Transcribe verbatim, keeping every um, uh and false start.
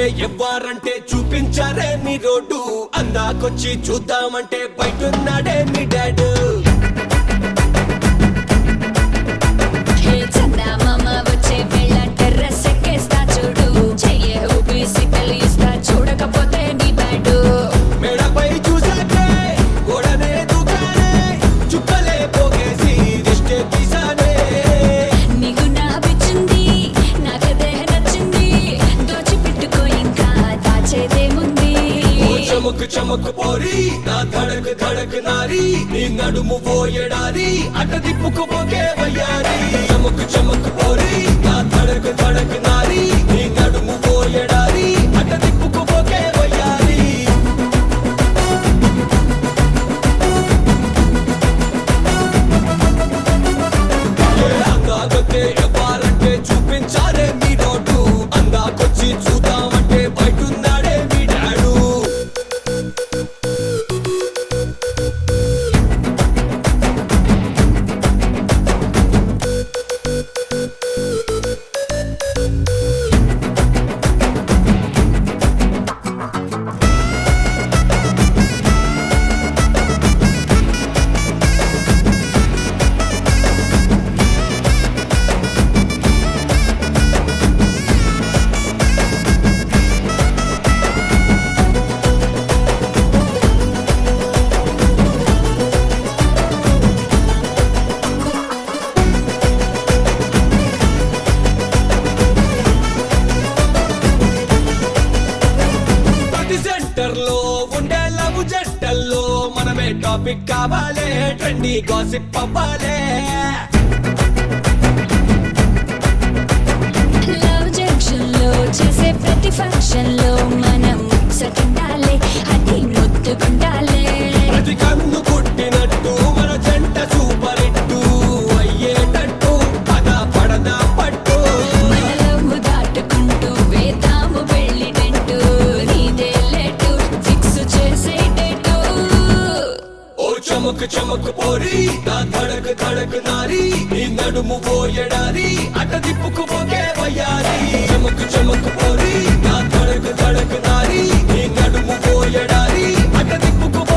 అందాకొచ్చే ఎవ్వారంటే చూపించారే నీ రోడ్డు అందాకొచ్చి చూద్దామంటే బయటున్నాడే నీ డాడు చందమామ వచ్చే వేళ టెర్రస్ ఎక్కేస్తా చూడు చెయ్యే ఊపి సిగ్నల్ ఇస్తా చూడకపోతే నీ బ్యాడు మేడపై చూసాకే గోడనే దూకానే చుక్కలే పోగేసి దిష్టే తీసానే నీకు నా పిచ్చింది నాకదే నచ్చింది దోచిపెట్టుకో ఇంకా దాచేదేముంది చమక్ చమక్ పోరి నా ధడక్ ధడక్ నారి నీ నడుము పోయడారి అట దిప్పుకు పోకే వయ్యారి చమక్ చమక్ పోరి నా ధడక్ ధడక్ నారి నీ నడుము పోయడారి అట దిప్పుకు పోకే వయ్యారి అందాకొచ్చే ఎవ్వారంటే చూపించారే మీ రోడ్డు అందాకొచ్చి చూద్దామంటే బయటున్నాడే మీ డాడు సెంటర్ లో ఉండే లవ్ జంటల్లో మనమే టాపిక్ కావాలే ట్రెండీ గాసిప్ అవ్వాలే లవ్ జంక్షన్ లో చేసే ప్రతి ఫంక్షన్ లో మనం సకిండాలే అది ముద్దుకుండాలే ప్రతి కన్ను కొట్టినట్టు మన జంట సూపర్ హిట్టు అయ్యేటట్టు పద పడదా పట్టు మనలో దాటుకుంటూ వేదాము వెళ్ళినట్టు నీదే లేటు ఫిక్స్ చేసేటట్టు ఓ చమక్ చమక్ పోరి నా ధడక్ ధడక్ నారి నీ నడుము పోయడారి అట దిప్పుకు పోకే వయ్యారి చమక్ చమక్ పోరి నా ధడక్ ధడక్ నారి నీ నడుము పోయడారి అట దిప్పుకు